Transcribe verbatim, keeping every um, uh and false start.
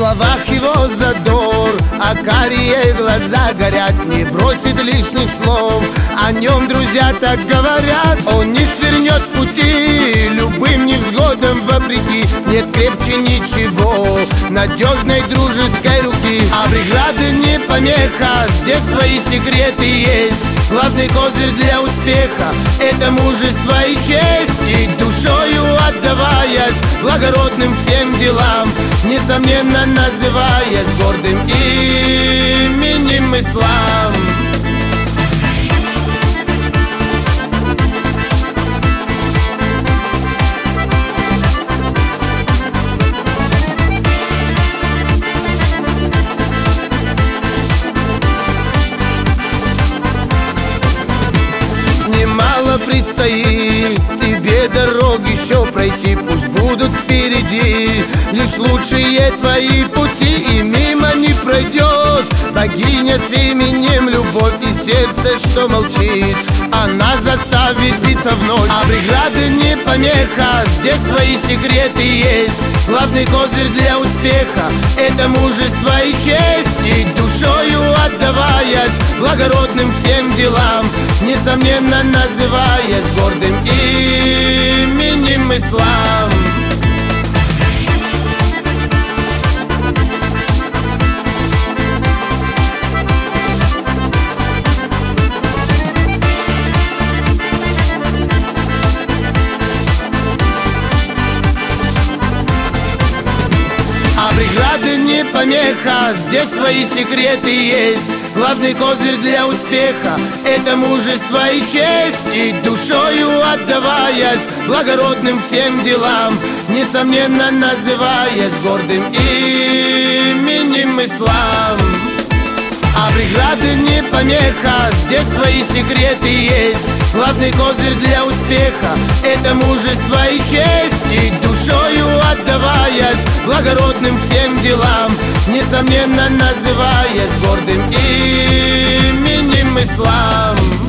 словах его задор, а карие глаза горят, не бросит лишних слов. О нем друзья так говорят, он не свернет с пути любым невзгодам вопреки. Нет крепче ничего надежной дружеской руки. А преграды не помеха, здесь свои секреты есть. Главный козырь для успеха — это мужество и честь. И душою отдаваясь благородным всем делам, несомненно называясь гордым именем ислам. Немало предстоит тебе дорог еще пройти, пусть будут впереди лишь лучшие твои пути, и мимо не пройдет богиня с именем любовь. И сердце, что молчит, она заставит биться вновь. А преграды не помеха, здесь свои секреты есть. Главный козырь для успеха — это мужество и честь. И душою отдаваясь благородным всем делам, несомненно называясь гордым именем ислам. А преграды не помеха, здесь свои секреты есть. Главный козырь для успеха — это мужество и честь. И душою отдаваясь благородным всем делам, несомненно называясь гордым именем ислам. А преграды не помеха, здесь свои секреты есть. Главный козырь для успеха — это мужество и честь. И душою отдаваясь благородным всем делам, несомненно называясь гордым именем ислам.